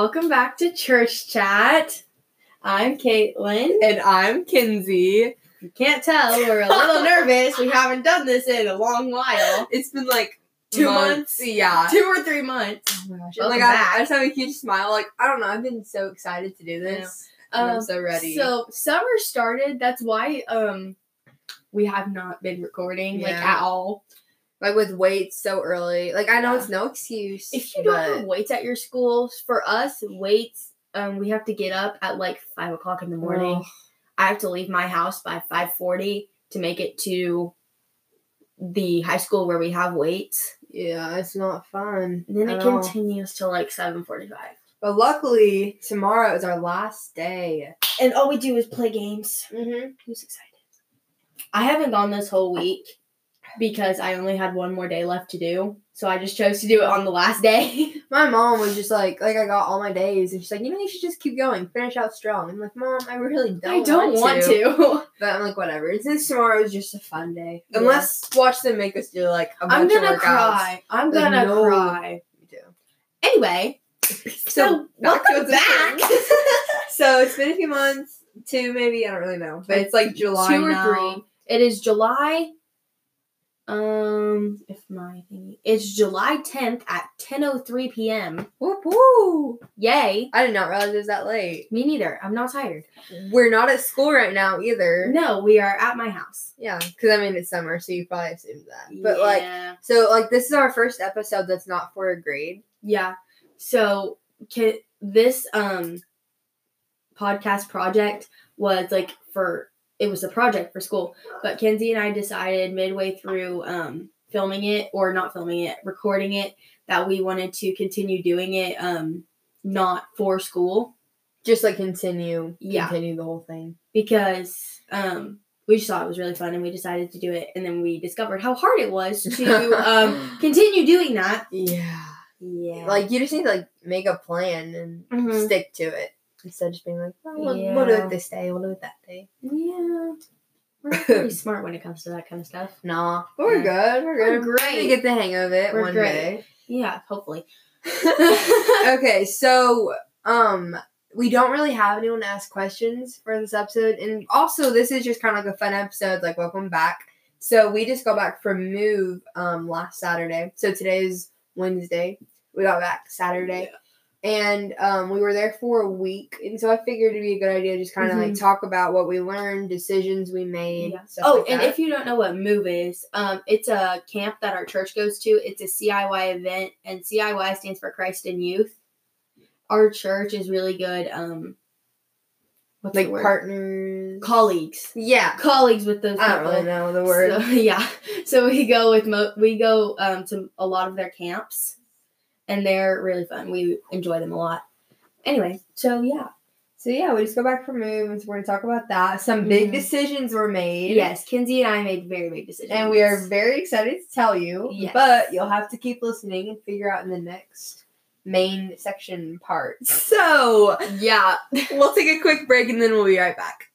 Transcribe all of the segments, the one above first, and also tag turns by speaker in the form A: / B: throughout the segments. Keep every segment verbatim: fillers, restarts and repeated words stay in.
A: Welcome back to Church Chat. I'm Caitlin.
B: And I'm Kinsey.
A: You can't tell, we're a little nervous. We haven't done this in a long while.
B: It's been like
A: Two
B: months.
A: months?
B: Yeah.
A: Two or three months.
B: Oh my gosh.
A: Welcome
B: like I,
A: back.
B: I just have a huge smile. Like, I don't know. I've been so excited to do this. And I'm
A: Um,
B: so ready.
A: So summer started. That's why um we have not been recording like
B: Yeah.
A: at all.
B: like with weights so early. Like I know
A: Yeah.
B: it's no excuse.
A: If you don't
B: but
A: have weights at your school, for us weights, um, we have to get up at like five o'clock in the morning.
B: Ugh.
A: I have to leave my house by five forty to make it to the high school where we have weights.
B: Yeah, it's not fun.
A: And then it
B: at all.
A: continues till like seven forty-five.
B: But luckily, tomorrow is our last day.
A: And all we do is play games.
B: Mm-hmm.
A: Who's excited? I haven't gone this whole week because I only had one more day left to do. So I just chose to do it on the last day.
B: My mom was just like, like I got all my days, and she's like, you know, you should just keep going, finish out strong. I'm like, Mom, I really don't.
A: I don't want,
B: want
A: to.
B: But I'm like, whatever. Since tomorrow is just a fun day,
A: Yeah.
B: unless watch them make us do like a
A: I'm
B: bunch
A: gonna
B: of workouts.
A: cry. I'm
B: Like,
A: gonna
B: no.
A: cry.
B: Me too.
A: Anyway,
B: So,
A: so welcome
B: what's
A: back.
B: important. So it's been a few months, two maybe, I don't really know, but it's like July
A: Two or
B: now.
A: three. It is July. Um, if my thingy, it's July tenth at ten oh three p.m.
B: Whoop woo!
A: Yay!
B: I did not realize it was that late.
A: Me neither. I'm not tired.
B: We're not at school right now either.
A: No, we are at my house.
B: Yeah, because I mean it's summer, so you probably assumed that. But like,
A: yeah.
B: so like this is our first episode that's not for a grade.
A: Yeah. So can, this um podcast project was like for it was a project for school, but Kenzie and I decided midway through um filming it or not filming it, recording it, that we wanted to continue doing it um not for school
B: Just like continue,
A: Yeah.
B: continue the whole thing.
A: because um we just thought it was really fun and we decided to do it, and then we discovered how hard it was to um continue doing that.
B: Yeah.
A: Yeah.
B: Like you just need to like make a plan and
A: Mhm.
B: stick to it instead of just being like, oh, we'll,
A: Yeah.
B: we'll do it this day, we'll do it that day.
A: Yeah. We're pretty smart when it comes to that kind of stuff.
B: Nah, but we're
A: Yeah.
B: good. We're
A: We're
B: good.
A: great.
B: We get the hang of it
A: We're
B: one
A: great.
B: day.
A: Yeah, hopefully.
B: Okay, so um, we don't really have anyone to ask questions for this episode, and also this is just kind of like a fun episode. Like, welcome back. So we just got back from Move um last Saturday. So today's Wednesday. We got back Saturday. And um, we were there for a week, and so I figured it'd be a good idea to just kind of like talk about what we learned, decisions we made.
A: Yeah.
B: Stuff
A: Oh,
B: like
A: and
B: that.
A: if you don't know what Move is, um, it's a camp that our church goes to. It's a C I Y event, and C I Y stands for Christ in Youth. Our church is really good. Um, what's
B: like
A: the word?
B: partners,
A: Colleagues.
B: yeah.
A: Colleagues with those
B: I
A: people.
B: don't really know the word.
A: So, yeah. So we go with mo- we go um, to a lot of their camps, and they're really fun. We enjoy them a lot. Anyway, so yeah.
B: So yeah, we just go back from Move, and so we're gonna talk about that. Some big
A: Mhm.
B: decisions were made.
A: Yes, Kinsey and I made very big decisions.
B: And we are very excited to tell you.
A: Yes.
B: But you'll have to keep listening and figure out in the next main section part. So
A: yeah.
B: we'll take a quick break and then we'll be right back.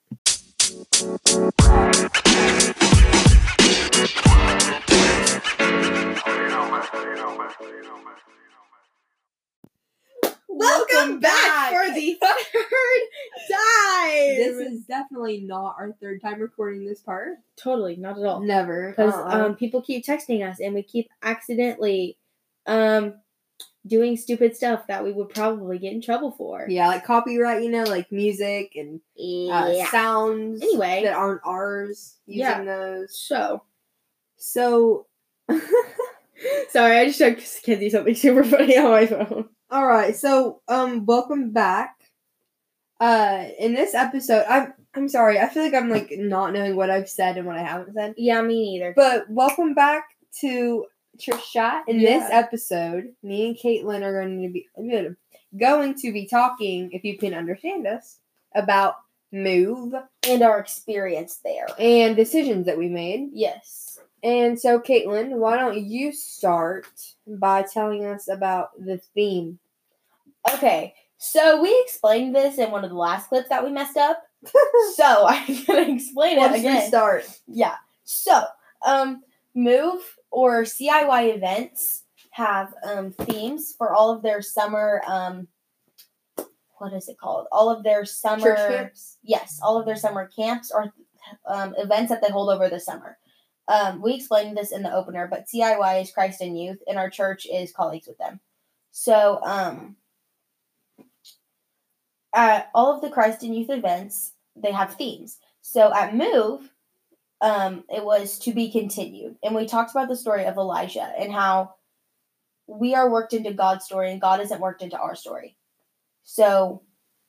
B: Welcome back for the third time. This is definitely not our third time recording this part.
A: Totally, not at all.
B: Never.
A: Because
B: Uh-uh.
A: um, people keep texting us, and we keep accidentally um, doing stupid stuff that we would probably get in trouble for.
B: Yeah, like copyright, you know, like music and uh,
A: Yeah.
B: sounds
A: Anyway.
B: that aren't ours. Using
A: Yeah.
B: those.
A: So,
B: So,
A: sorry, I just showed Kenzie something super funny on my phone.
B: all right. So, um, welcome back. Uh, in this episode, I'm I'm sorry. I feel like I'm like not knowing what I've said and what I haven't said.
A: Yeah, me neither.
B: But welcome back to Church Chat. In this
A: Yeah.
B: episode, me and Caitlin are going to be going to be talking, if you can understand us, about Move
A: And our experience there.
B: and decisions that we made.
A: Yes.
B: And so, Caitlin, why don't you start by telling us about the theme?
A: Okay, so we explained this in one of the last clips that we messed up. So I'm gonna explain it
B: Let's
A: again.
B: restart.
A: Yeah. So, um, Move or C I Y events have um themes for all of their summer um what is it called? All of their summer
B: Church camps?
A: Yes, all of their summer camps or um, events that they hold over the summer. Um, we explained this in the opener, but C I Y is Christ in Youth, and our church is Colleagues with Them. So, um, at all of the Christ in Youth events, they have themes. So at Move, um, it was to be continued, and we talked about the story of Elijah and how we are worked into God's story, and God isn't worked into our story. So,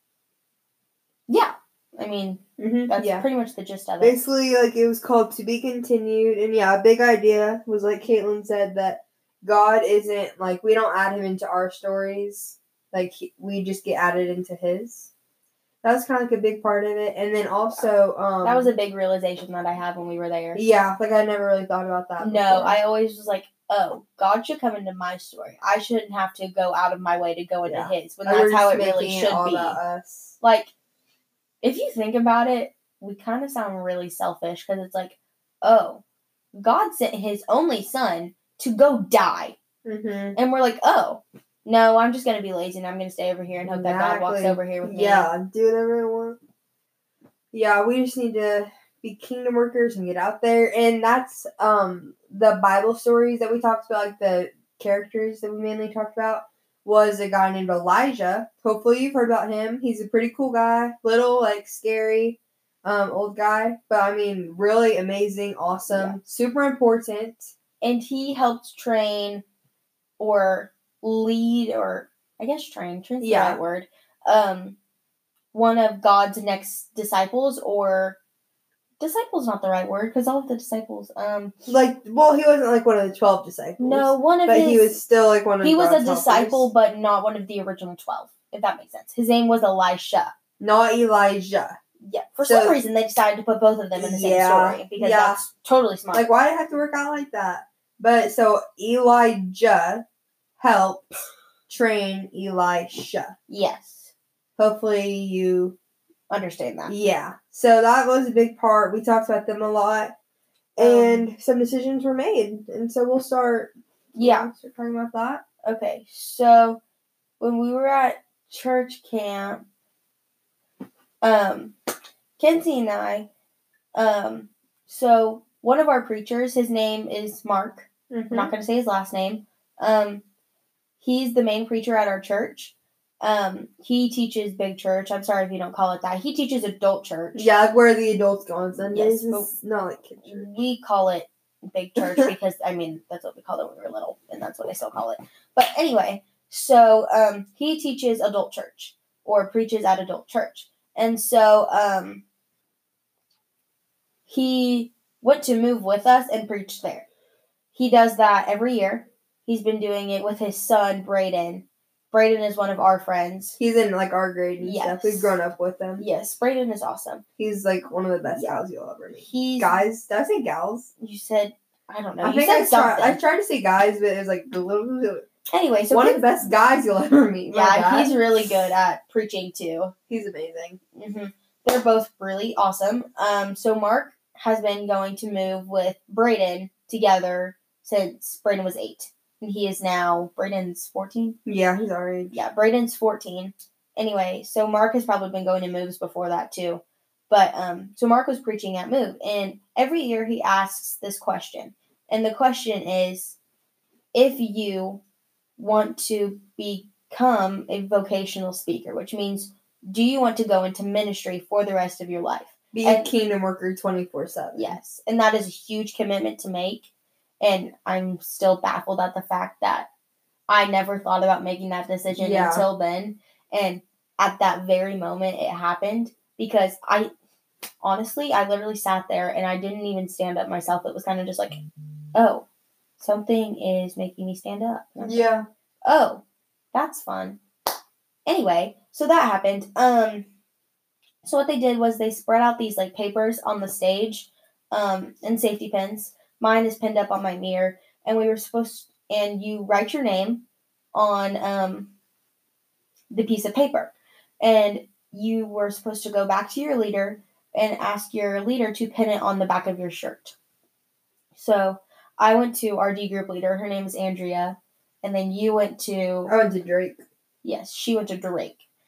A: yeah, I mean,
B: Mm-hmm.
A: that's
B: yeah.
A: pretty much the gist of it.
B: Basically, like, it was called To Be Continued, and yeah, a big idea was, like Caitlin said, that God isn't, like, we don't add him into our stories, like, he, we just get added into his. That was kind of like a big part of it, and then also, um...
A: that was a big realization that I had when we were there.
B: Yeah, like, I never really thought about that
A: No,
B: before.
A: I always was like, oh, God should come into my story. I shouldn't have to go out of my way to go into
B: Yeah.
A: his, when
B: Like,
A: that's
B: we're
A: how
B: just
A: it really
B: making
A: should
B: it all
A: be.
B: about us.
A: Like, if you think about it, we kind of sound really selfish, because it's like, oh, God sent his only son to go die.
B: Mm-hmm.
A: And we're like, oh, no, I'm just going to be lazy and I'm going to stay over here and hope
B: exactly.
A: that God walks over here with me.
B: Yeah, do whatever I want. Yeah, we just need to be kingdom workers and get out there. And that's um the Bible stories that we talked about, like the characters that we mainly talked about, was a guy named Elijah. Hopefully you've heard about him. He's a pretty cool guy. Little, like, scary, um, old guy. But, I mean, really amazing, awesome,
A: Yeah.
B: super important.
A: And he helped train or lead, or I guess train, train's
B: Yeah.
A: the right word, um, one of God's next disciples, or disciples not the right word, because all of the disciples, um,
B: Like, well, he wasn't, like, one of the twelve disciples.
A: no, one of
B: But
A: his,
B: he was still, like, one of
A: he was
B: God's
A: a disciple,
B: helpers.
A: but not one of the original twelve, if that makes sense. His name was Elisha.
B: Not Elijah.
A: Yeah, for
B: So-
A: some reason they decided to put both of them in the same
B: Yeah,
A: story, because
B: yeah.
A: that's totally smart.
B: Like, why did it have to work out like that? But, so, Elijah helped train Elisha.
A: Yes,
B: Hopefully you...
A: understand that.
B: Yeah. So, that was a big part. We talked about them a lot. And um, some decisions were made. And so, we'll start...
A: Yeah.
B: We'll start talking about that.
A: Okay, so, when we were at church camp, um, Kenzie and I, um, so, one of our preachers, his name is Mark.
B: Mm-hmm.
A: I'm not going to say his last name. Um, he's the main preacher at our church. Um, he teaches big church. I'm sorry if you don't call it that. He teaches adult church.
B: Yeah, like where the adults go on Sundays.
A: Yes, but
B: it's not like kid church.
A: We call it big church because, I mean, that's what we called it when we were little, and that's what I still call it. But anyway, so um, he teaches adult church, or preaches at adult church. And so um, he went to Move with us and preached there. He does that every year. He's been doing it with his son, Brayden. Brayden is one of our friends.
B: He's in, like, our grade and
A: Yes.
B: stuff. We've grown up with him.
A: Yes, Brayden is awesome.
B: He's, like, one of the best
A: Yeah.
B: gals you'll ever meet.
A: He's
B: Guys? Did I say gals?
A: You said, I don't know.
B: I
A: you
B: think
A: said
B: I,
A: something.
B: try, I tried to say guys, but it was, like, the little...
A: Anyway, so
B: one
A: Ken-
B: of the best guys you'll ever meet. My
A: yeah,
B: dad.
A: he's really good at preaching, too.
B: He's amazing.
A: Mm-hmm. They're both really awesome. Um, so Mark has been going to Move with Brayden together since Brayden was eight. And he is now, Brayden's fourteen?
B: Yeah, he's our age.
A: Yeah, Brayden's fourteen. Anyway, so Mark has probably been going to Moves before that too. But, um, so Mark was preaching at Move. And every year he asks this question. And the question is, if you want to become a vocational speaker, which means, do you want to go into ministry for the rest of your life?
B: Be
A: And-
B: a kingdom worker twenty-four seven.
A: Yes. And that is a huge commitment to make. And I'm still baffled at the fact that I never thought about making that decision
B: Yeah.
A: until then. And at that very moment, it happened. Because I, honestly, I literally sat there and I didn't even stand up myself. It was kind of just like, oh, something is making me stand up. And I was like,
B: Yeah.
A: oh, that's fun. Anyway, so that happened. Um, so what they did was they spread out these like papers on the stage, um, and safety pins. Mine is pinned up on my mirror, and we were supposed to, and you write your name on um the piece of paper, and you were supposed to go back to your leader and ask your leader to pin it on the back of your shirt. So I went to our D group leader. Her name is Andrea. And then you went to...
B: I went to Drake.
A: Yes, she went to Drake.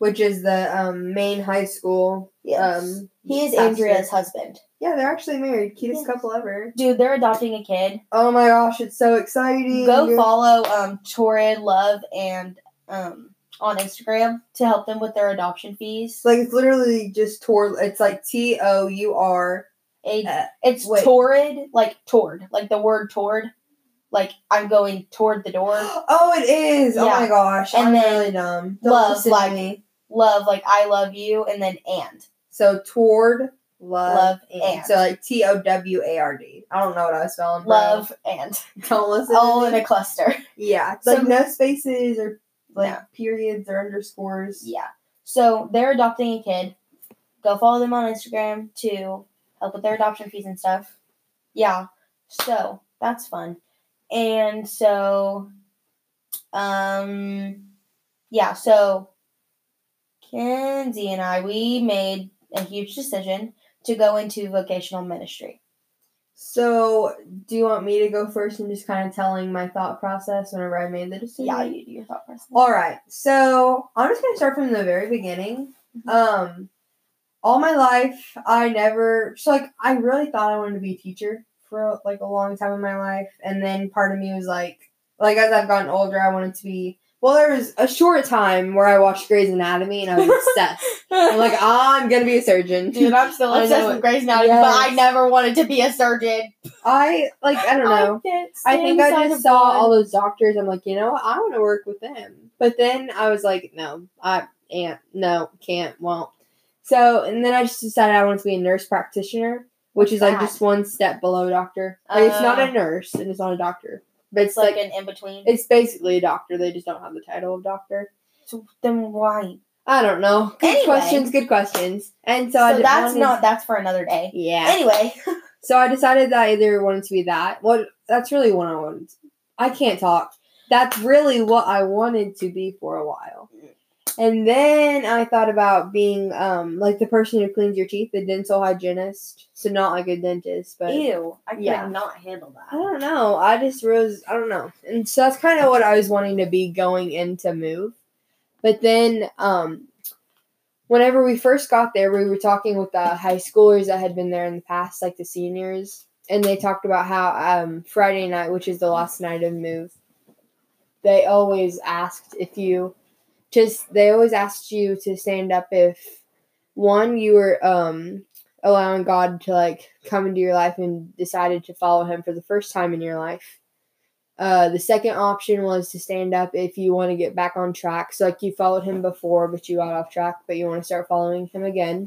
B: which is the um, main high school.
C: Yes.
B: Um,
C: he is
B: pastor.
C: Andrea's husband.
B: Yeah, they're actually married. Cutest
C: Yes.
B: couple ever.
C: Dude, they're adopting a kid.
B: Oh my gosh, it's so exciting.
C: Go follow um Torrid Love and um on Instagram to help them with their adoption fees.
B: Like, it's literally just Tor. It's like T O U R.
C: A,
B: Uh,
C: it's
B: wait.
C: Torrid, like toward, like the word toward. Like, I'm going toward the door.
B: Oh, it is. Oh
C: Yeah.
B: my gosh.
C: And
B: I'm
C: then
B: really dumb. Don't
C: love,
B: listen
C: like-
B: to me.
C: Love, like I love you, and then and.
B: So, toward, love,
C: Love,
B: and.
C: and.
B: So, like T O W A R D. I don't know what I was spelling. bro.
C: Love and.
B: Don't listen
C: All
B: to
C: in
B: me.
C: a cluster.
B: Yeah.
C: So-
B: Like, no spaces or, like,
C: No.
B: periods or underscores.
C: Yeah. So they're adopting a kid. Go follow them on Instagram to help with their adoption fees and stuff. Yeah. So that's fun. And so, um, yeah. So Kenzie and I, we made a huge decision to go into vocational ministry.
B: So, do you want me to go first and just kind of telling my thought process whenever I made the decision?
C: Yeah, you do your thought process.
B: All right. So, I'm just going to start from the very beginning. Um, all my life, I never, so like, I really thought I wanted to be a teacher for like a long time in my life. And then part of me was like, like, as I've gotten older, I wanted to be, well, there was a short time where I watched Grey's Anatomy and I was obsessed. I'm like, I'm going to be a surgeon.
C: Dude, I'm still
B: I
C: obsessed
B: know
C: with
B: it.
C: Grey's Anatomy,
B: Yes.
C: but I never wanted to be a surgeon.
B: I, like, I don't know.
C: can't
B: I
C: stand
B: think
C: the
B: I
C: sight
B: just
C: of
B: saw
C: blood.
B: all those doctors. I'm like, you know what? I want to work with them. But then I was like, no, I can't. No, can't, won't. So, and then I just decided I wanted to be a nurse practitioner, which
C: What's
B: is like
C: that?
B: just one step below doctor. Like, it's not
C: Uh.
B: a nurse and it's not a doctor. But it's
C: It's like,
B: like,
C: an in between.
B: it's basically a doctor. They just don't have the title of doctor.
C: So then why?
B: I don't know. Good
C: Anyway.
B: questions, good questions. And so,
C: So,
B: I did-
C: that's
B: wanted-
C: not. That's for another day.
B: Yeah.
C: Anyway,
B: So I decided that I either wanted to be that. What that's really what I wanted. To, I can't talk. That's really what I wanted to be for a while. And then I thought about being um like the person who cleans your teeth, the dental hygienist. So not like a dentist, but
C: ew, I could
B: yeah.
C: not handle
B: I
C: that.
B: don't know. I just was I don't know. And so that's kind of what I was wanting to be going into move. But then um whenever we first got there, we were talking with the high schoolers that had been there in the past, like the seniors, and they talked about how um, Friday night, which is the last night of move, they always asked if you just they always asked you to stand up if one you were um, allowing God to like come into your life and decided to follow Him for the first time in your life. Uh, the second option was to stand up if you want to get back on track. So, like, you followed him before, but you got off track, but you want to start following him again.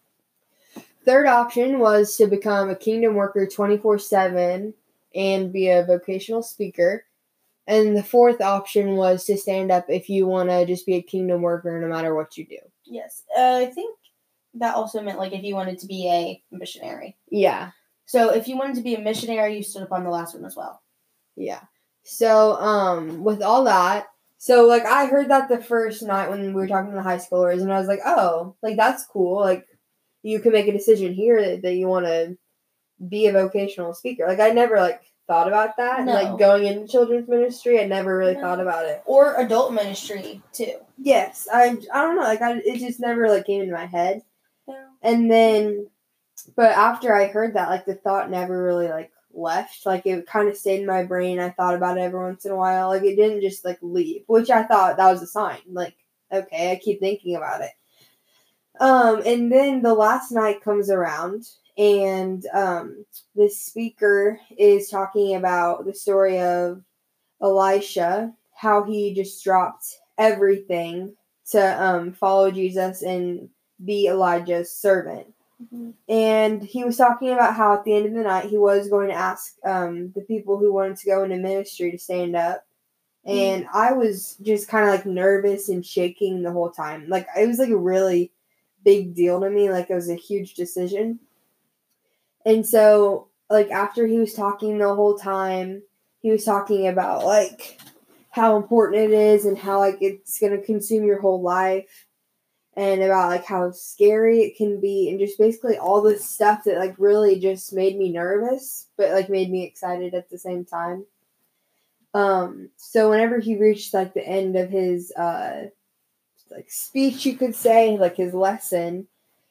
B: Third option was to become a kingdom worker twenty-four seven and be a vocational speaker. And the fourth option was to stand up if you want to just be a kingdom worker no matter what you do.
C: Yes, uh, I think that also meant like if you wanted to be a missionary.
B: Yeah.
C: So if you wanted to be a missionary, you stood up on the last one as well.
B: Yeah. So, um, with all that, so, like, I heard that the first night when we were talking to the high schoolers, and I was like, oh, like, that's cool. Like, you can make a decision here that, that you want to be a vocational speaker. Like, I never, like, thought about that. And,
C: No.
B: like, going into children's ministry, I never really
C: No.
B: thought about it.
C: Or adult ministry, too.
B: Yes. I, I don't know. Like, I, it just never, like, came into my head.
C: Yeah.
B: And then, but after I heard that, like, the thought never really, like, left. Like, it kind of stayed in my brain. I thought about it every once in a while. Like, it didn't just, like, leave, which I thought that was a sign. Like, okay, I keep thinking about it. Um, and then the last night comes around, and um, this speaker is talking about the story of Elisha, how he just dropped everything to um, follow Jesus and be Elijah's servant.
C: Mm-hmm.
B: And he was talking about how at the end of the night he was going to ask um, the people who wanted to go into ministry to stand up. And mm-hmm. I was just kind of like nervous and shaking the whole time. Like, it was like a really big deal to me. Like, it was a huge decision. And so, like, after he was talking the whole time, he was talking about, like, how important it is and how, like, it's going to consume your whole life. And about, like, how scary it can be. And just basically all this stuff that, like, really just made me nervous. But, like, made me excited at the same time. Um, so whenever he reached, like, the end of his, uh, like speech, you could say, like his lesson,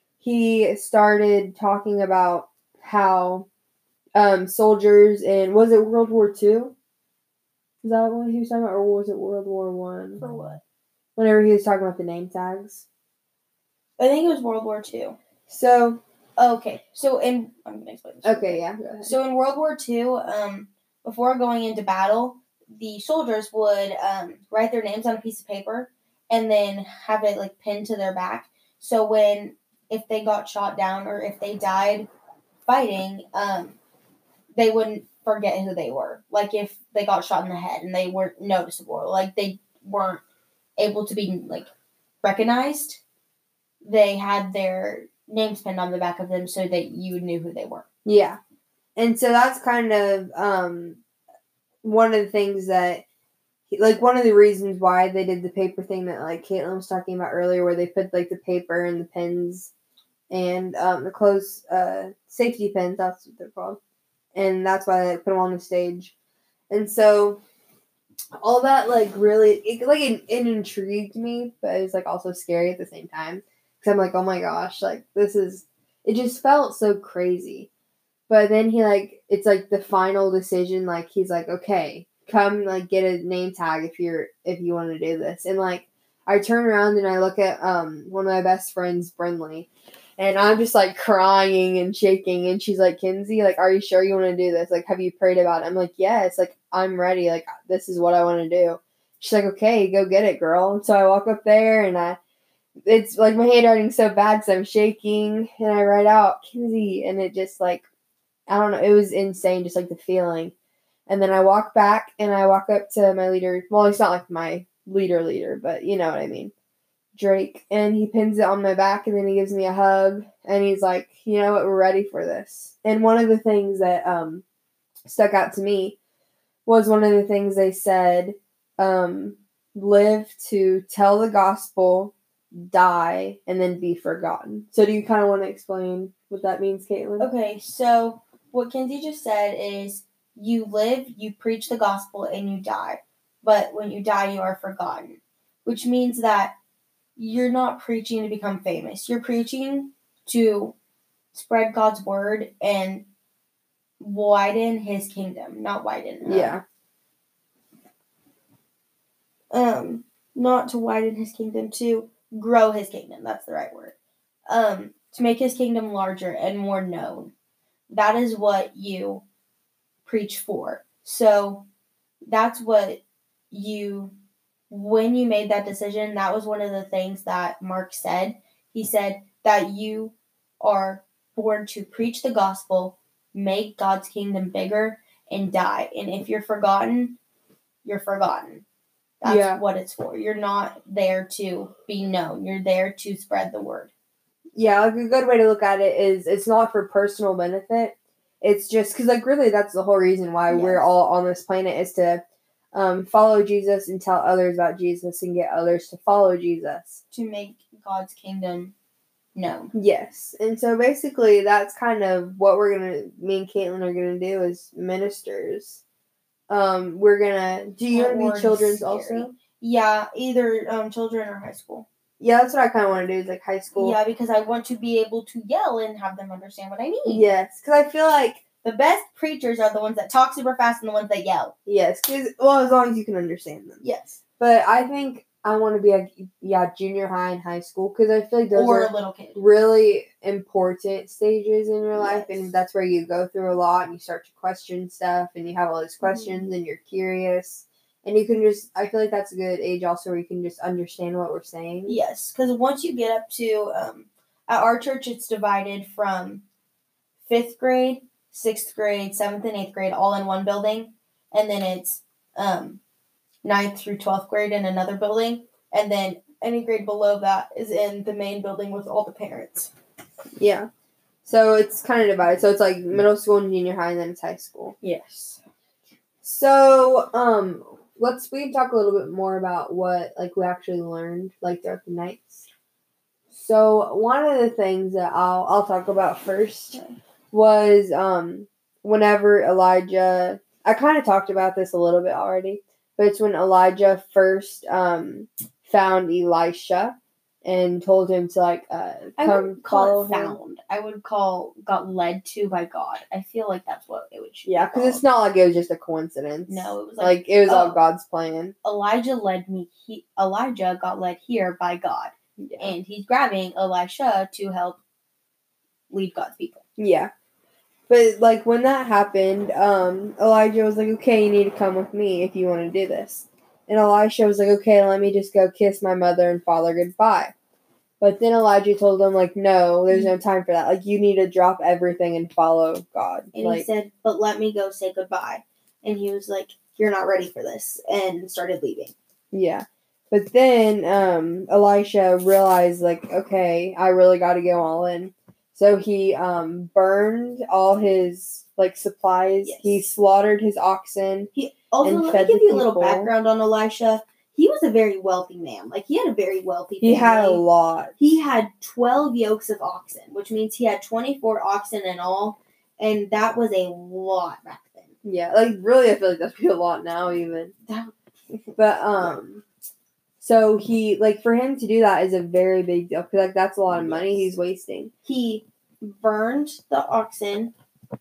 B: he started talking about how um, soldiers in, was it World War Two? Is that what he was talking about, or was it World War One?
C: For what?
B: Whenever he was talking about the name tags.
C: I think it was World War Two.
B: So.
C: Okay, so in I'm gonna explain this.
B: Okay, yeah. Go ahead.
C: So in World War Two, um, before going into battle, the soldiers would um, write their names on a piece of paper and then have it like pinned to their back. So when if they got shot down or if they died fighting, um, they wouldn't forget who they were. Like if they got shot in the head and they weren't noticeable, like they weren't able to be like recognized, they had their names pinned on the back of them so that you knew who they were.
B: Yeah. And so that's kind of um, one of the things that, like, one of the reasons why they did the paper thing that, like, Caitlin was talking about earlier, where they put, like, the paper and the pins and um, the close uh, safety pins, that's what they're called. And that's why they put them on the stage. And so all that, like, really, it, like, it, it intrigued me, but it was, like, also scary at the same time. Because I'm like, oh my gosh, like, this is, it just felt so crazy. But then he, like, it's, like, the final decision, like, he's like, okay, come, like, get a name tag if you're, if you want to do this. And, like, I turn around and I look at um one of my best friends, Brinley, and I'm just, like, crying and shaking, and she's like, Kinsey, like, are you sure you want to do this? Like, have you prayed about it? I'm like, yes, like, I'm ready, like, this is what I want to do. She's like, okay, go get it, girl. And so I walk up there, and I, it's like my handwriting's so bad because I'm shaking, and I write out Kinsey, and it just like, I don't know, it was insane, just like the feeling. And then I walk back and I walk up to my leader. Well, he's not like my leader leader, but you know what I mean, Drake, and he pins it on my back, and then he gives me a hug, and he's like, you know what, we're ready for this. And one of the things that um stuck out to me was one of the things they said, um, live to tell the gospel, die, and then be forgotten. So do you kind of want to explain what that means, Caitlin?
C: Okay, so what Kinsey just said is you live, you preach the gospel, and you die. But when you die, you are forgotten. Which means that you're not preaching to become famous. You're preaching to spread God's word and widen his kingdom. Not widen. Um,
B: Yeah.
C: Um, not to widen his kingdom, to grow his kingdom. That's the right word. Um, to make his kingdom larger and more known. That is what you preach for. So that's what you, when you made that decision, that was one of the things that Mark said. He said that you are born to preach the gospel, make God's kingdom bigger, and die. And if you're forgotten, you're forgotten. That's
B: Yeah.
C: what it's for. You're not there to be known. You're there to spread the word.
B: Yeah, like a good way to look at it is it's not for personal benefit. It's just because, like, really, that's the whole reason why
C: Yes.
B: we're all on this planet is to um, follow Jesus and tell others about Jesus and get others to follow Jesus.
C: To make God's kingdom known.
B: Yes. And so basically that's kind of what we're going to, me and Caitlin are going to do as ministers. Um, we're going to, do you
C: That
B: want to
C: word
B: be
C: is
B: children's
C: scary.
B: also?
C: Yeah, either um, children or high school.
B: Yeah, that's what I kind of want to do is like high school.
C: Yeah, because I want to be able to yell and have them understand what I mean.
B: Yes, because I feel like,
C: The best preachers are the ones that talk super fast and the ones that yell.
B: yes, because, well, as long as you can understand them.
C: Yes.
B: But I think I want to be a, yeah, junior high and high school because I feel like those
C: Or
B: are
C: a little kid.
B: really important stages in your life,
C: Yes.
B: and that's where you go through a lot and you start to question stuff and you have all these questions
C: Mm-hmm.
B: and you're curious and you can just, I feel like that's a good age also where you can just understand what we're saying.
C: Yes, because once you get up to, um, at our church, it's divided from fifth grade, sixth grade, seventh and eighth grade, all in one building. And then it's um, ninth through twelfth grade in another building. And then any grade below that is in the main building with all the parents.
B: Yeah. So it's kind of divided. So it's like middle school and junior high and then it's high school.
C: Yes.
B: So, um, let's, we can talk a little bit more about what, like, we actually learned, like, throughout the nights. So, one of the things that I'll, I'll talk about first was, um, whenever Elijah, I kind of talked about this a little bit already, but it's when Elijah first, um, found Elisha and told him to like uh,
C: I
B: come
C: wouldn't call
B: follow
C: it
B: him.
C: found. I would call got led to by God. I feel like that's what it would.
B: Yeah, because it's not like it was just a coincidence.
C: No, it was
B: like,
C: like,
B: it was all
C: oh.
B: God's plan.
C: Elijah led me. He, Elijah got led here by God,
B: Yeah.
C: and he's grabbing Elisha to help lead God's people.
B: Yeah. But, like, when that happened, um, Elijah was like, okay, you need to come with me if you want to do this. And Elisha was like, okay, let me just go kiss my mother and father goodbye. But then Elijah told him, like, no, there's no time for that. Like, you need to drop everything and follow God.
C: And
B: like,
C: he said, but let me go say goodbye. And he was like, you're not ready for this, and started leaving.
B: Yeah. But then um, Elisha realized, like, okay, I really got to go all in. So he um, burned all his, like, supplies.
C: Yes.
B: He slaughtered his oxen.
C: He also,
B: and
C: let
B: fed
C: me give
B: the
C: you a little
B: people.
C: background on Elisha. He was a very wealthy man. Like, he had a very wealthy family.
B: He had a lot.
C: He had twelve yokes of oxen, which means he had twenty-four oxen in all, and that was a lot back then.
B: Yeah, like, really, I feel like that'd be a lot now, even.
C: That,
B: But, um, so he, like, for him to do that is a very big deal, because, like, that's a lot of money he's wasting.
C: he burned the oxen,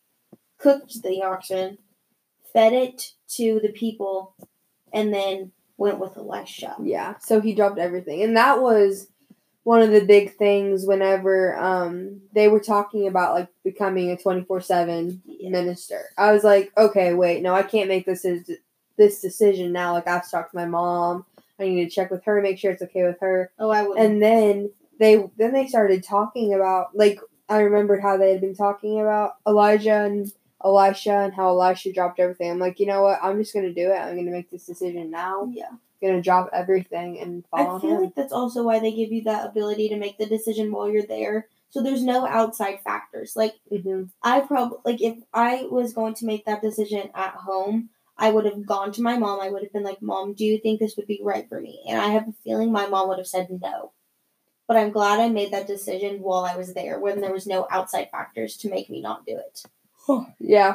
C: cooked the oxen, fed it to the people, and then went with Elisha.
B: Yeah, so he dropped everything. And that was one of the big things whenever um they were talking about, like, becoming a twenty-four seven
C: Yeah.
B: minister. I was like, okay, wait, no, I can't make this this decision now. Like, I have to talk to my mom. I need to check with her, make sure it's okay with her.
C: Oh, I would.
B: And then they then they started talking about, like, I remembered how they had been talking about Elijah and Elisha and how Elisha dropped everything. I'm like, you know what? I'm just going to do it. I'm going to make this decision now.
C: Yeah.
B: I'm going to drop everything and follow
C: I feel
B: him.
C: like that's also why they give you that ability to make the decision while you're there. So there's no outside factors. Like,
B: Mm-hmm.
C: I probably, like, if I was going to make that decision at home, I would have gone to my mom. I would have been like, Mom, do you think this would be right for me? And I have a feeling my mom would have said no. But I'm glad I made that decision while I was there, when there was no outside factors to make me not do it.
B: Yeah.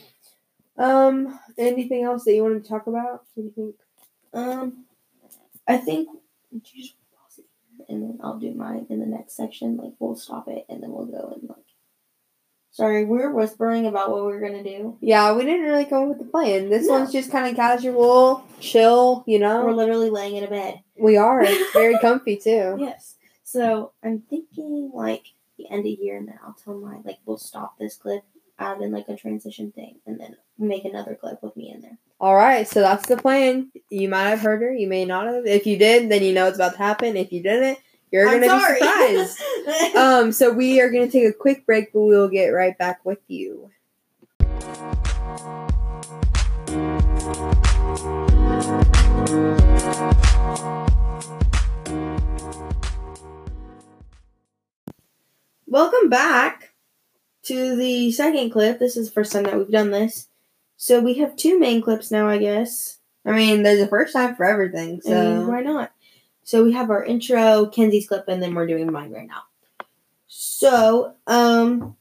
B: Um. Anything else that you wanted to talk about? What do you think?
C: Um, I think you just pause it here, and then I'll do mine in the next section. Like, we'll stop it, and then we'll go and, like. Sorry, we were whispering about what we were gonna do.
B: Yeah, we didn't really come up with the plan. This
C: No.
B: one's just kind of casual, chill. You know,
C: We're literally laying in a bed.
B: we are. It's very comfy too.
C: Yes. So I'm thinking like the end of year, and then I'll tell my like we'll stop this clip, add in like a transition thing, and then make another clip with me in there.
B: All right, so that's the plan. You might have heard her. You may not have. If you did, then you know it's about to happen. If you didn't, you're
C: I'm
B: gonna
C: sorry.
B: be surprised. um. So we are gonna take a quick break, but we'll get right back with you.
C: Welcome back to the second clip. This is the first time that we've done this. So we have two main clips now, I guess.
B: I mean, there's a first time for everything, so
C: I mean, why not? So we have our intro, Kenzie's clip, and then we're doing mine right now. So, um...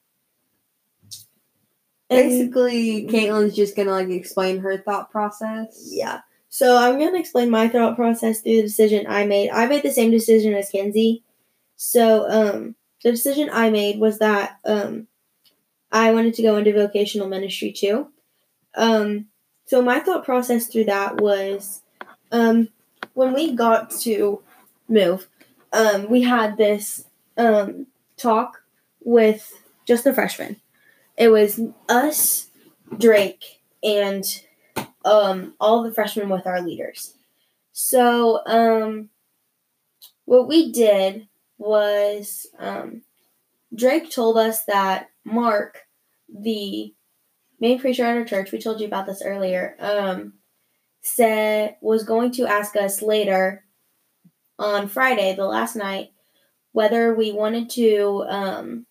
B: basically, Caitlin's just gonna, like, explain her thought process.
C: Yeah. So I'm going to explain my thought process through the decision I made. I made the same decision as Kenzie. So, um... the decision I made was that um, I wanted to go into vocational ministry too. Um, so my thought process through that was um, when we got to move, um, we had this um, talk with just the freshmen. It was us, Drake, and um, all the freshmen with our leaders. So um, what we did was um, Drake told us that Mark, the main preacher at our church, we told you about this earlier, um, said was going to ask us later on Friday, the last night, whether we wanted to um,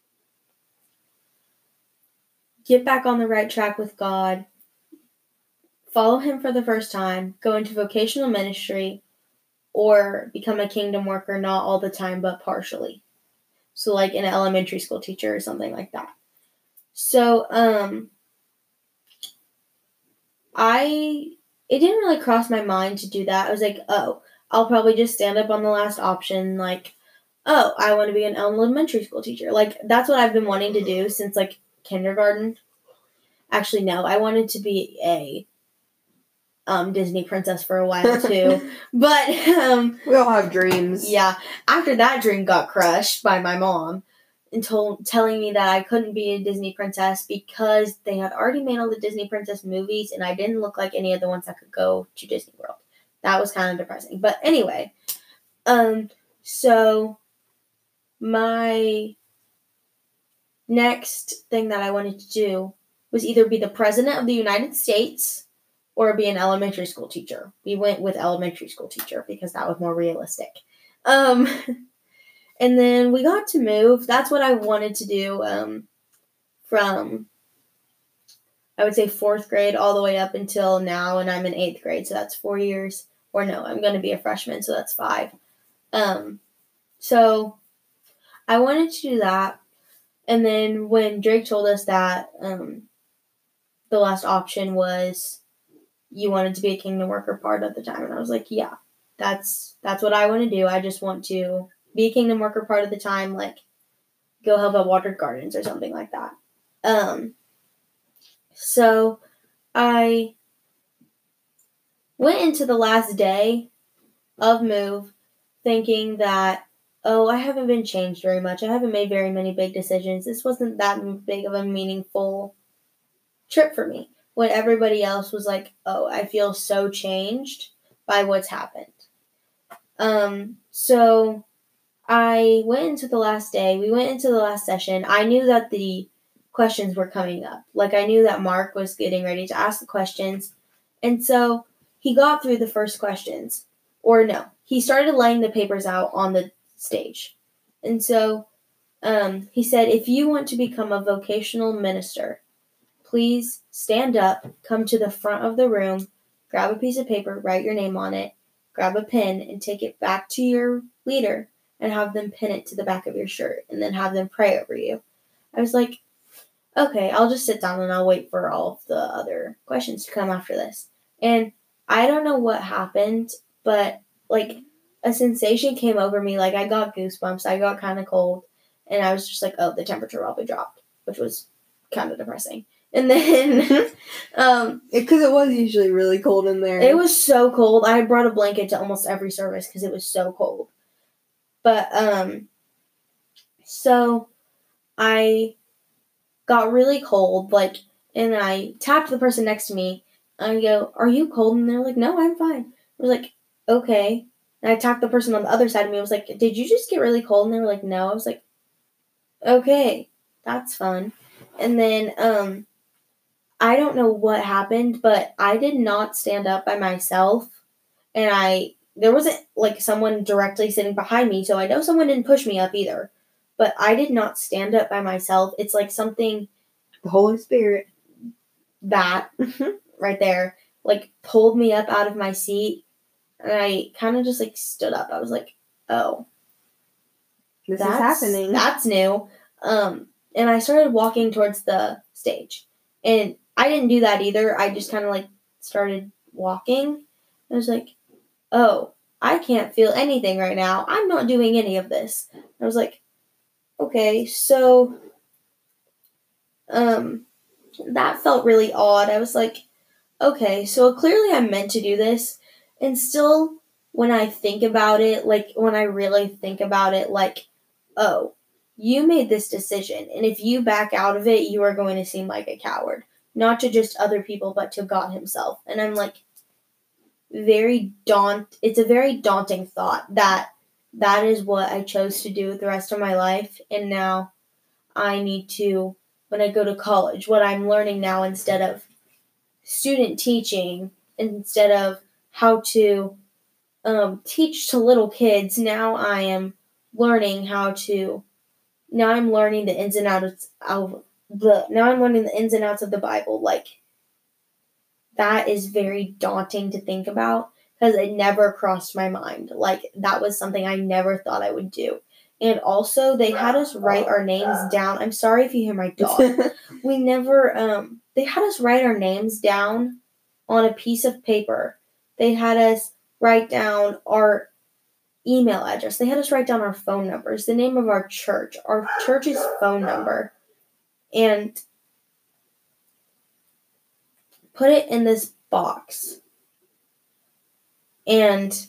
C: get back on the right track with God, follow Him for the first time, go into vocational ministry, or become a kingdom worker, not all the time, but partially. So, like an elementary school teacher or something like that. So, um, I, it didn't really cross my mind to do that. I was like, oh, I'll probably just stand up on the last option, like, oh, I want to be an elementary school teacher. Like, that's what I've been wanting to do since, like, kindergarten. Actually, no, I wanted to be a um, Disney princess for a while, too. But, um...
B: we all have dreams.
C: Yeah. After that dream got crushed by my mom and told, telling me that I couldn't be a Disney princess because they had already made all the Disney princess movies and I didn't look like any of the ones that could go to Disney World. That was kind of depressing. But anyway, um, so my next thing that I wanted to do was either be the president of the United States or be an elementary school teacher. We went with elementary school teacher because that was more realistic. Um, and then we got to move. That's what I wanted to do um, from, I would say, fourth grade all the way up until now, and I'm in eighth grade, so that's four years. Or no, I'm going to be a freshman, so that's five. Um, so I wanted to do that. And then when Drake told us that um, the last option was you wanted to be a Kingdom Worker part of the time, and I was like, yeah, that's that's what I want to do. I just want to be a Kingdom Worker part of the time, like go help out watered gardens or something like that. Um, so I went into the last day of move thinking that, oh, I haven't been changed very much. I haven't made very many big decisions. This wasn't that big of a meaningful trip for me. When everybody else was like, oh, I feel so changed by what's happened. Um, so I went into the last day. We went into the last session. I knew that the questions were coming up. Like, I knew that Mark was getting ready to ask the questions. And so he got through the first questions. Or no, he started laying the papers out on the stage. And so um, he said, if you want to become a vocational minister, please stand up, come to the front of the room, grab a piece of paper, write your name on it, grab a pen, and take it back to your leader and have them pin it to the back of your shirt and then have them pray over you. I was like, okay, I'll just sit down and I'll wait for all of the other questions to come after this. And I don't know what happened, but like a sensation came over me. Like I got goosebumps. I got kind of cold. And I was just like, oh, the temperature probably dropped, which was kind of depressing. And then, um,
B: because it, it was usually really cold in there.
C: It was so cold. I brought a blanket to almost every service because it was so cold. But, um, so I got really cold, like, and I tapped the person next to me. I go, are you cold? And they're like, no, I'm fine. I was like, okay. And I tapped the person on the other side of me. I was like, did you just get really cold? And they were like, no. I was like, okay, that's fun. And then, um, I don't know what happened, but I did not stand up by myself. And I, there wasn't like someone directly sitting behind me, so I know someone didn't push me up either. But I did not stand up by myself. It's like something,
B: the Holy Spirit,
C: that right there, like pulled me up out of my seat. And I kind of just like stood up. I was like, oh,
B: this
C: that's,
B: is happening.
C: That's new. Um, and I started walking towards the stage. And I didn't do that either. I just kind of like started walking. I was like, oh, I can't feel anything right now. I'm not doing any of this. I was like, okay, so um, that felt really odd. I was like, okay, so clearly I'm meant to do this. And still, when I think about it, like when I really think about it, like, oh, you made this decision. And if you back out of it, you are going to seem like a coward. Not to just other people, but to God himself. And I'm like, very daunt. It's a very daunting thought that that is what I chose to do with the rest of my life. And now I need to, when I go to college, what I'm learning now instead of student teaching, instead of how to um, teach to little kids, now I am learning how to, now I'm learning the ins and outs of the, now I'm learning the ins and outs of the Bible. Like, that is very daunting to think about because it never crossed my mind. Like, that was something I never thought I would do. And also, they had us write our names down. I'm sorry if you hear my dog. We never, um, they had us write our names down on a piece of paper. They had us write down our email address. They had us write down our phone numbers, the name of our church, our church's phone number, and put it in this box. And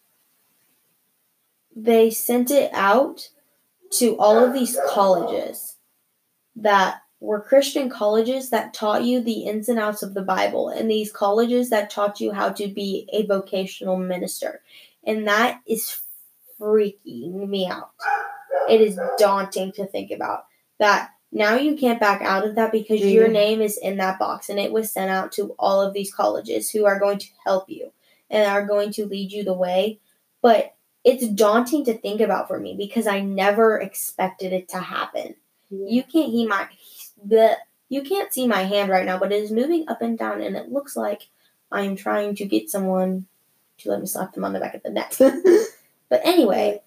C: they sent it out to all of these colleges that were Christian colleges that taught you the ins and outs of the Bible, and these colleges that taught you how to be a vocational minister. And that is freaking me out. It is daunting to think about that. Now you can't back out of that because mm-hmm. your name is in that box, and it was sent out to all of these colleges who are going to help you and are going to lead you the way. But it's daunting to think about for me because I never expected it to happen. Yeah. You can't hear my the you can't see my hand right now, but it is moving up and down, and it looks like I am trying to get someone to let me slap them on the back of the neck. But anyway,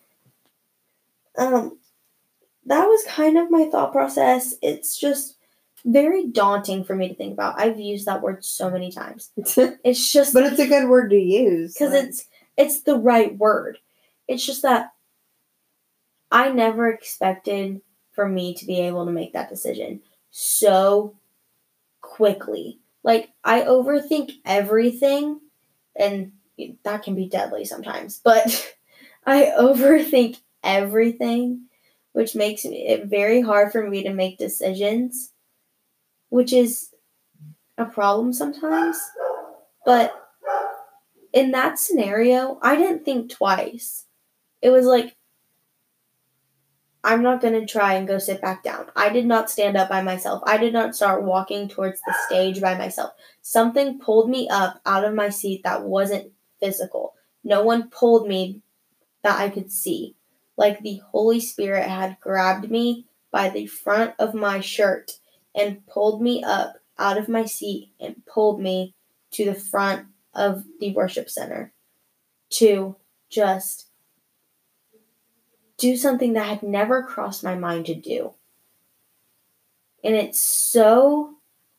C: um, that was kind of my thought process. It's just very daunting for me to think about. I've used that word so many times. It's just,
B: but it's a good word to use
C: because like. it's it's the right word. It's just that I never expected for me to be able to make that decision so quickly. Like, I overthink everything, and that can be deadly sometimes, but I overthink everything, which makes it very hard for me to make decisions, which is a problem sometimes. But in that scenario, I didn't think twice. It was like, I'm not going to try and go sit back down. I did not stand up by myself. I did not start walking towards the stage by myself. Something pulled me up out of my seat that wasn't physical. No one pulled me that I could see. Like the Holy Spirit had grabbed me by the front of my shirt and pulled me up out of my seat and pulled me to the front of the worship center to just do something that had never crossed my mind to do. And it's so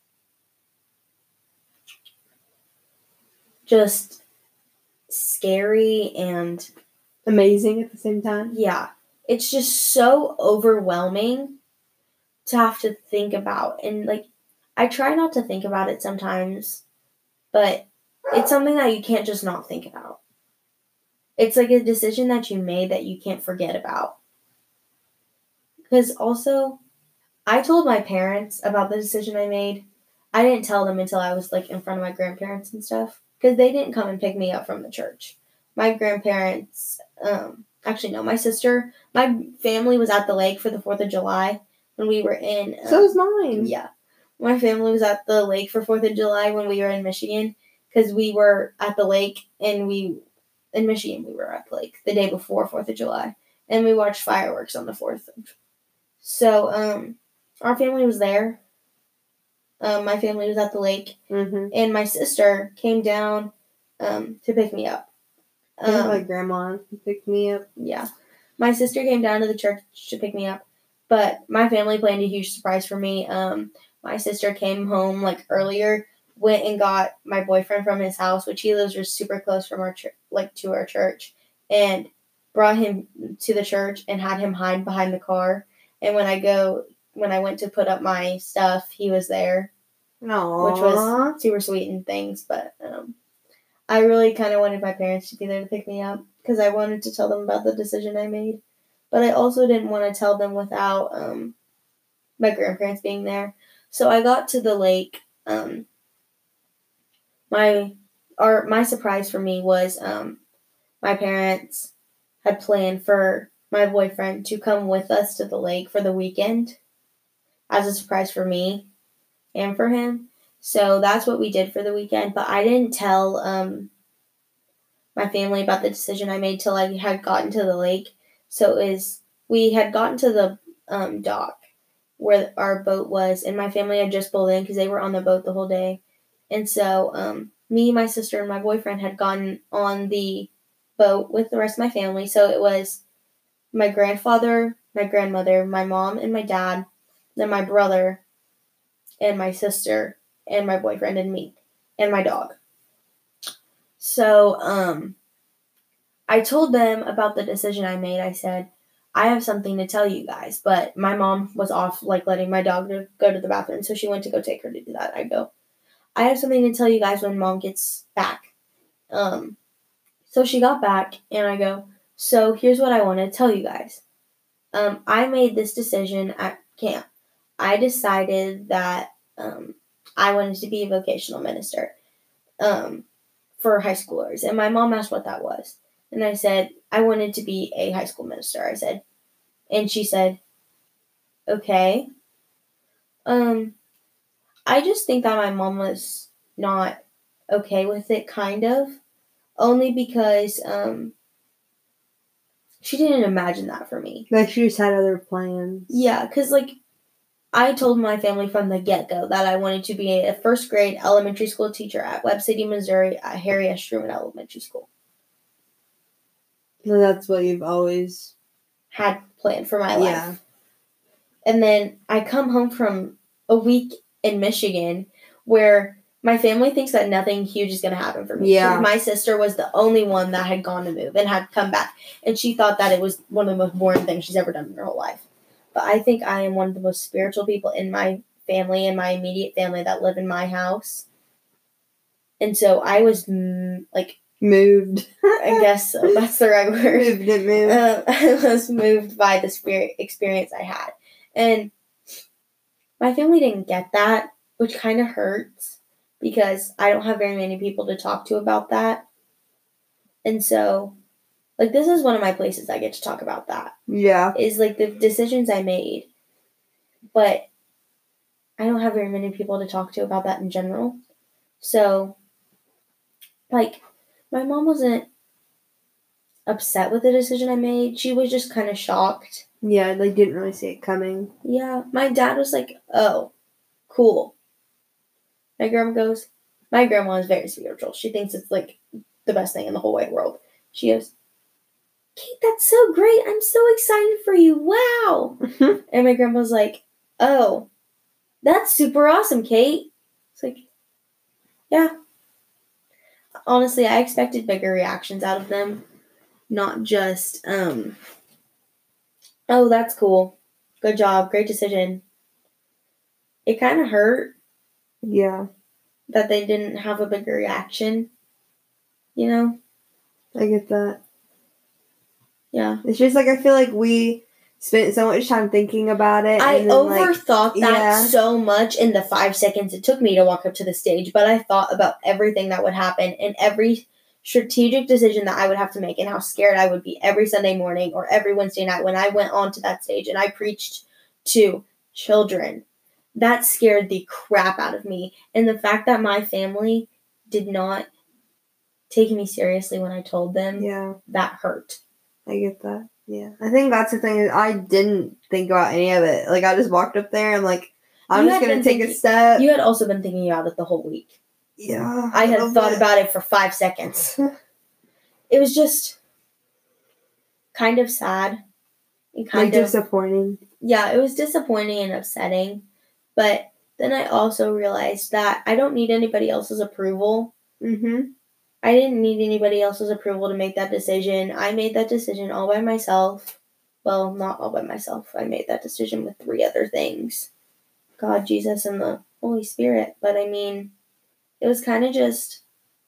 C: just scary and
B: amazing at the same time.
C: Yeah. It's just so overwhelming to have to think about. And like, I try not to think about it sometimes, but it's something that you can't just not think about. It's like a decision that you made that you can't forget about. Because also, I told my parents about the decision I made. I didn't tell them until I was like in front of my grandparents and stuff. Because they didn't come and pick me up from the church. My grandparents, um, actually no, my sister, my family was at the lake for the fourth of July when we were in. Um,
B: so was mine.
C: Yeah. My family was at the lake for fourth of July when we were in Michigan. Because we were at the lake and we... In Michigan, we were at the lake the day before fourth of July, and we watched fireworks on the fourth. So, um, our family was there. Um, my family was at the lake,
B: mm-hmm.
C: and my sister came down um, to pick me up.
B: Um, my grandma picked me up.
C: Yeah. My sister came down to the church to pick me up, but my family planned a huge surprise for me. Um, my sister came home, like, earlier, went and got my boyfriend from his house, which he lives just super close from our church, like to our church, and brought him to the church and had him hide behind the car. And when I go, when I went to put up my stuff, he was there,
B: Aww.
C: Which was super sweet and things. But um, I really kind of wanted my parents to be there to pick me up because I wanted to tell them about the decision I made, but I also didn't want to tell them without um, my grandparents being there. So I got to the lake. Um, My or my surprise for me was um, my parents had planned for my boyfriend to come with us to the lake for the weekend as a surprise for me and for him. So that's what we did for the weekend. But I didn't tell um, my family about the decision I made till I had gotten to the lake. So it was we had gotten to the um, dock where our boat was, and my family had just pulled in because they were on the boat the whole day. And so, um, me, my sister, and my boyfriend had gone on the boat with the rest of my family. So it was my grandfather, my grandmother, my mom, and my dad, then my brother, and my sister, and my boyfriend, and me, and my dog. So, um, I told them about the decision I made. I said, I have something to tell you guys, but my mom was off, like, letting my dog to go to the bathroom, so she went to go take her to do that. I go, I have something to tell you guys when Mom gets back. Um, so she got back, and I go, so here's what I want to tell you guys. Um, I made this decision at camp. I decided that um, I wanted to be a vocational minister um, for high schoolers, and my mom asked what that was. And I said, I wanted to be a high school minister, I said. And she said, okay. Um, I just think that my mom was not okay with it, kind of. Only because um, she didn't imagine that for me.
B: Like, she just had other plans.
C: Yeah, because, like, I told my family from the get-go that I wanted to be a first grade elementary school teacher at Webb City, Missouri at Harry S. Truman Elementary School.
B: So that's what you've always
C: had planned for my life.
B: Yeah.
C: And then I come home from a week in Michigan where my family thinks that nothing huge is going to happen for me.
B: Yeah.
C: My sister was the only one that had gone to move and had come back. And she thought that it was one of the most boring things she's ever done in her whole life. But I think I am one of the most spiritual people in my family and my immediate family that live in my house. And so I was, mm, like...
B: Moved.
C: I guess so. That's the right word.
B: Moved and moved.
C: Uh, I was moved by the spirit experience I had. And my family didn't get that, which kind of hurts because I don't have very many people to talk to about that. And so, like, this is one of my places I get to talk about that.
B: Yeah.
C: Is, like, the decisions I made. But I don't have very many people to talk to about that in general. So, like... my mom wasn't upset with the decision I made. She was just kind of shocked.
B: Yeah, like, didn't really see it coming.
C: Yeah. My dad was like, oh, cool. My grandma goes, my grandma is very spiritual. She thinks it's, like, the best thing in the whole wide world. She goes, Kate, that's so great. I'm so excited for you. Wow. And my grandma was like, oh, that's super awesome, Kate. It's like, yeah. Honestly, I expected bigger reactions out of them. Not just, um, oh, that's cool. Good job. Great decision. It kind of hurt.
B: Yeah.
C: That they didn't have a bigger reaction. You know?
B: I get that.
C: Yeah.
B: It's just like, I feel like we spent so much time thinking about it.
C: I
B: and then,
C: overthought
B: like,
C: that
B: yeah.
C: so much in the five seconds it took me to walk up to the stage, but I thought about everything that would happen and every strategic decision that I would have to make and how scared I would be every Sunday morning or every Wednesday night when I went onto that stage and I preached to children. That scared the crap out of me. And the fact that my family did not take me seriously when I told them,
B: yeah,
C: that hurt.
B: I get that. Yeah. I think that's the thing. Is I didn't think about any of it. Like, I just walked up there and, like, I'm
C: You
B: just
C: had
B: going to
C: been
B: take
C: thinking-
B: a step.
C: You had also been thinking about it the whole week.
B: Yeah.
C: I had
B: a little
C: thought
B: bit.
C: about it for five seconds. It was just kind of sad. And kind
B: Like,
C: of
B: disappointing.
C: Yeah, it was disappointing and upsetting. But then I also realized that I don't need anybody else's approval.
B: Mm-hmm.
C: I didn't need anybody else's approval to make that decision. I made that decision all by myself. Well, not all by myself. I made that decision with three other things. God, Jesus, and the Holy Spirit. But I mean, it was kind of just...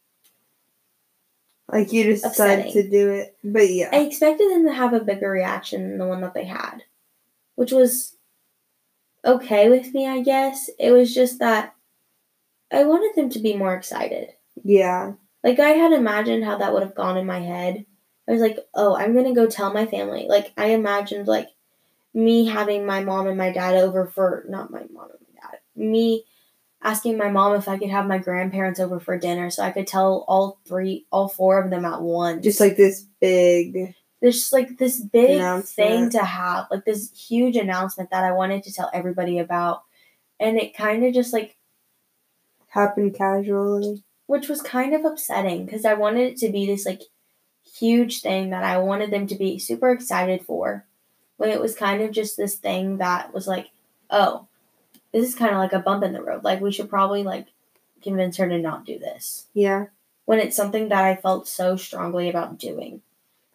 B: Like, you just decided
C: upsetting.
B: to do it. But, yeah.
C: I expected them to have a bigger reaction than the one that they had. Which was okay with me, I guess. It was just that I wanted them to be more excited.
B: Yeah.
C: Like, I had imagined how that would have gone in my head. I was like, oh, I'm going to go tell my family. Like, I imagined, like, me having my mom and my dad over for... Not my mom and my dad. Me asking my mom if I could have my grandparents over for dinner so I could tell all three, all four of them at once.
B: Just, like, this big...
C: There's just, like, this big
B: announcement.
C: thing to have. Like, this huge announcement that I wanted to tell everybody about. And it kind of just, like...
B: happened casually.
C: Which was kind of upsetting because I wanted it to be this, like, huge thing that I wanted them to be super excited for. When it was kind of just this thing that was like, oh, this is kind of like a bump in the road. Like, we should probably, like, convince her to not do this.
B: Yeah.
C: When it's something that I felt so strongly about doing.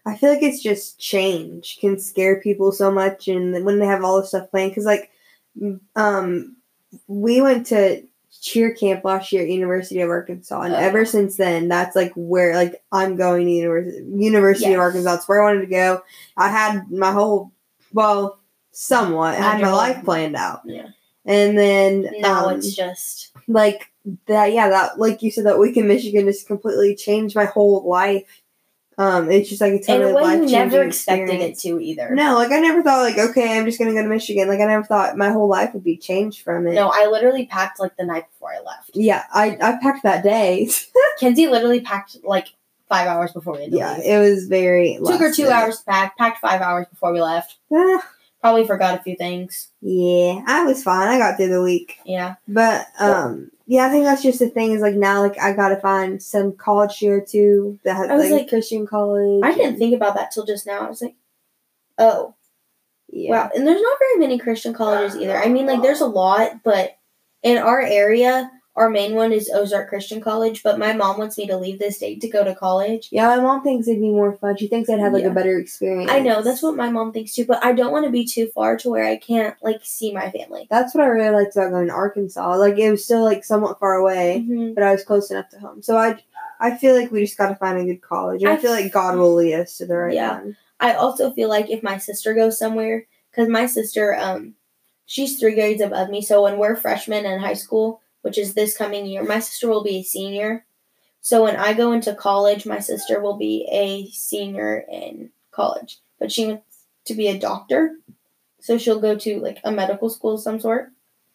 B: I feel like it's just change can scare people so much, and when they have all this stuff planned, because like, um, we went to cheer camp last year at University of Arkansas, and
C: Oh,
B: ever
C: yeah.
B: since then, that's like where like I'm going to University University
C: Yes.
B: of Arkansas. That's where I wanted to go. I had my whole well, somewhat I
C: Had
B: had
C: your
B: my
C: whole-
B: life planned out,
C: Yeah.
B: and then
C: Now
B: um,
C: it's just
B: like that. Yeah, that like you said, that week in Michigan just completely changed my whole life. Um, it's just like a
C: in
B: totally
C: a way you
B: life-changing
C: never expected
B: experience.
C: it to either.
B: No, like I never thought like, okay, I'm just gonna go to Michigan. Like I never thought my whole life would be changed from it.
C: No, I literally packed like the night before I left.
B: Yeah, I, I packed that day.
C: Kenzie literally packed like five hours before we had to
B: Yeah,
C: leave.
B: it was very
C: Took her
B: last
C: two
B: minute.
C: hours to pack. Packed five hours before we left.
B: Ah,
C: Probably forgot a few things.
B: yeah, I was fine. I got through the week.
C: Yeah.
B: But um yeah, I think that's just the thing is like now like I gotta find some college here too that has
C: I was
B: like,
C: like-
B: Christian college.
C: I didn't
B: and-
C: think about that till just now. I was like, oh,
B: yeah.
C: wow. And there's not very many Christian colleges either. I mean, like, there's a lot, but in our area, our main one is Ozark Christian College, but my mom wants me to leave this state to go to college.
B: Yeah, my mom thinks it'd be more fun. She thinks I'd have like
C: Yeah.
B: a better experience.
C: I know, that's what my mom thinks too, but I don't want to be too far to where I can't, like, see my family.
B: That's what I really liked about going to Arkansas. Like it was still like somewhat far away,
C: Mhm.
B: but I was close enough to home. So I, I feel like we just got to find a good college. And I,
C: I
B: feel like God will lead us to the right
C: Yeah.
B: one.
C: I also feel like if my sister goes somewhere, because my sister, um, she's three grades above me, so when we're freshmen in high school, which is this coming year, my sister will be a senior. So when I go into college, my sister will be a senior in college. But she wants to be a doctor, so she'll go to like a medical school of some sort.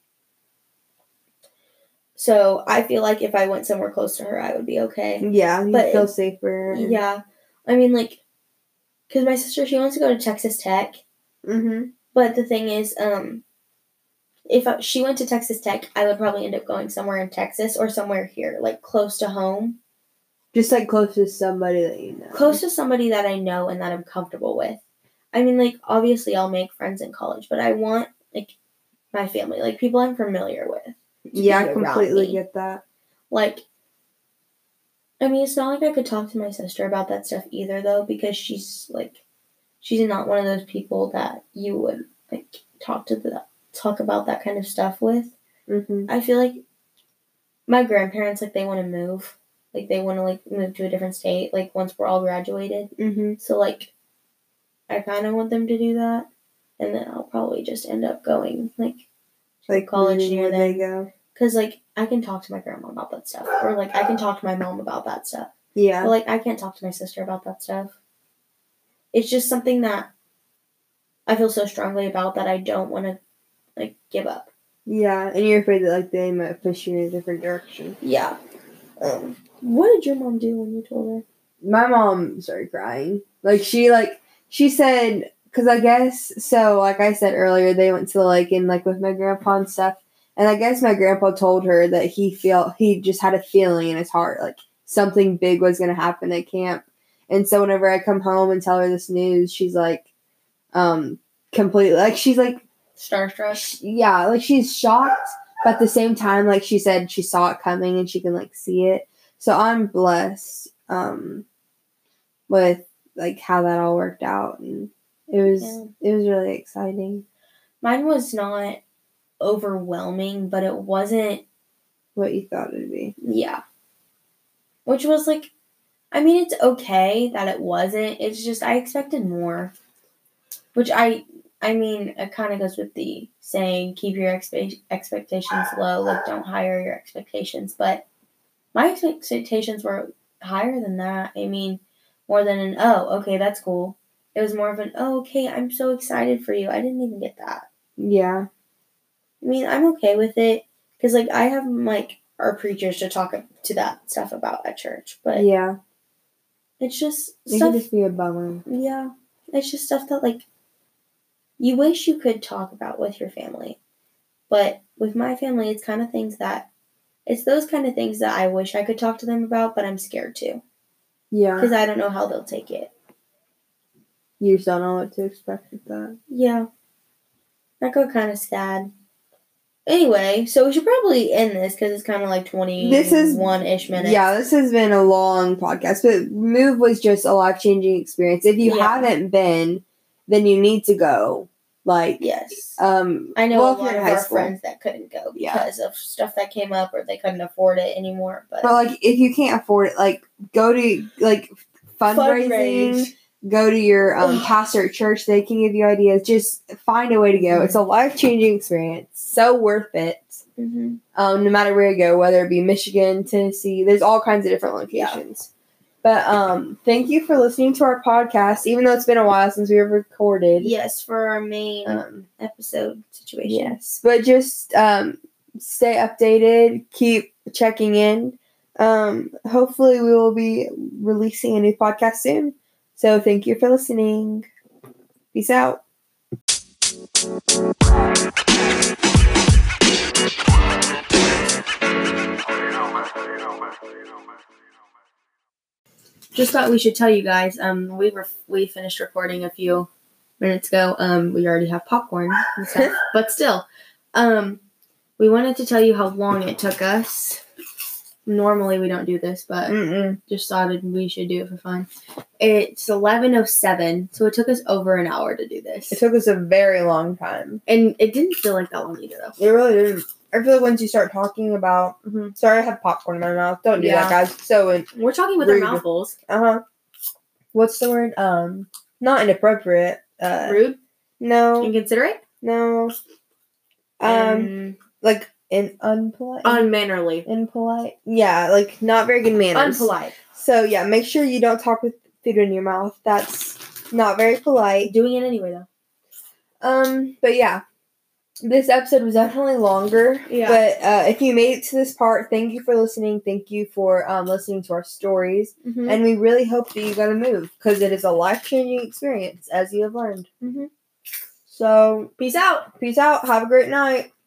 C: So I feel like if I went somewhere close to her, I would be okay.
B: Yeah, you
C: But
B: feel
C: it-
B: safer.
C: Yeah. I mean, like, because my sister, she wants to go to Texas Tech.
B: Mm-hmm.
C: But the thing is, um, if I, she went to Texas Tech, I would probably end up going somewhere in Texas or somewhere here, like close to home.
B: Just like close to somebody that you know.
C: Close to somebody that I know and that I'm comfortable with. I mean, like, obviously I'll make friends in college, but I want, like, my family, like, people I'm familiar with.
B: Yeah,
C: be
B: I
C: around
B: completely
C: me.
B: get that.
C: Like, I mean, it's not like I could talk to my sister about that stuff either, though, because she's, like, she's not one of those people that you would, like, talk to the, talk about that kind of stuff with.
B: Mm-hmm.
C: I feel like my grandparents, like, they want to move. Like, they want to, like, move to a different state, like, once we're all graduated.
B: Mm-hmm.
C: So, like, I kind of want them to do that. And then I'll probably just end up going, like, to
B: Like
C: college
B: moving
C: near
B: where they
C: them.
B: go.
C: Because, like, I can talk to my grandma about that stuff. Or, like, I can talk to my mom about that stuff.
B: Yeah.
C: But, like, I can't talk to my sister about that stuff. It's just something that I feel so strongly about that I don't want to, like, give up.
B: Yeah, and you're afraid that like they might push you in a different direction.
C: Yeah. Um, what did your mom do when you told her?
B: My mom started crying. Like she like she said, because I guess so. Like I said earlier, they went to the lake and like with my grandpa and stuff. And I guess my grandpa told her that he felt he just had a feeling in his heart like something big was gonna happen at camp. And so whenever I come home and tell her this news, she's like, um, completely like she's like.
C: Starstruck.
B: Yeah, like she's shocked, but at the same time, like she said, she saw it coming and she can like see it. So I'm blessed um, with like how that all worked out, and it was
C: Yeah.
B: it was really exciting.
C: Mine was not overwhelming, but it wasn't.
B: What you thought it'd be?
C: Yeah. Which was like, I mean, it's okay that it wasn't. It's just I expected more. Which I. I mean, it kind of goes with the saying, keep your expe- expectations low, like don't higher your expectations. But my expectations were higher than that. I mean, more than an, oh, okay, that's cool. It was more of an, oh, okay, I'm so excited for you. I didn't even get that.
B: Yeah,
C: I mean, I'm okay with it. Because, like, I have, like, our preachers to talk to that stuff about at church. But
B: yeah,
C: it's just
B: it
C: stuff.
B: could just be a bummer.
C: Yeah. It's just stuff that, like, you wish you could talk about with your family. But with my family, it's kind of things that, it's those kind of things that I wish I could talk to them about, but I'm scared to.
B: Yeah,
C: Because I don't know how they'll take it.
B: you just don't know what to expect with that.
C: Yeah. I got kind of sad. Anyway, so we should probably end this because it's kind of like twenty-one
B: This is-
C: ish minutes.
B: Yeah, this has been a long podcast, but Move was just a life changing experience. If you
C: Yeah.
B: haven't been, then you need to go. Like,
C: Yes.
B: um,
C: I know
B: well,
C: a
B: if you're
C: lot
B: in
C: of
B: high
C: our
B: school.
C: friends that couldn't go
B: Yeah.
C: because of stuff that came up or they couldn't afford it anymore. But,
B: But like, if you can't afford it, like, go to like fundraising.
C: Fundraise.
B: Go to your um, pastor at church. They can give you ideas. Just find a way to go. It's a life changing experience. So worth it.
C: Mhm.
B: Um, no matter where you go, whether it be Michigan, Tennessee, there's all kinds of different locations. But um, thank you for listening to our podcast, even though it's been a while since we have recorded.
C: Yes, for our main
B: Um,
C: episode situation.
B: yes, but just um, stay updated. Keep checking in. Um, hopefully, we will be releasing a new podcast soon. So thank you for listening. Peace out.
A: Just thought we should tell you guys. Um, we were we finished recording a few minutes ago. Um, we already have popcorn and stuff, but still, um, we wanted to tell you how long it took us. Normally we don't do this, but
B: Mm-mm.
A: just thought it- we should do it for fun. It's eleven oh seven, so it took us over an hour to do this,
B: It took us a very long time.
A: and it didn't feel like that long either, though.
B: It really didn't. I feel like once you start talking about,
A: Mhm.
B: sorry, I have popcorn in my mouth. Don't do
A: Yeah.
B: that, guys. So, uh
A: We're talking with
B: Rude.
A: our mouthfuls.
B: huh. What's the word? Um, not inappropriate. Uh,
A: Rude,
B: no,
A: inconsiderate,
B: no. Um,
A: and
B: like in unpolite.
A: unmannerly,
B: impolite. Yeah, like not very good manners.
A: unpolite.
B: So yeah, make sure you don't talk with food in your mouth. That's not very polite.
A: Doing it anyway, though.
B: Um, but yeah, this episode was definitely longer.
A: Yeah.
B: But uh, if you made it to this part, thank you for listening. Thank you for um, listening to our stories,
A: Mm-hmm.
B: and we really hope that you got to move because it is a life changing experience, as you have learned.
A: Mm-hmm.
B: So
A: Peace out.
B: peace out. Have a great night.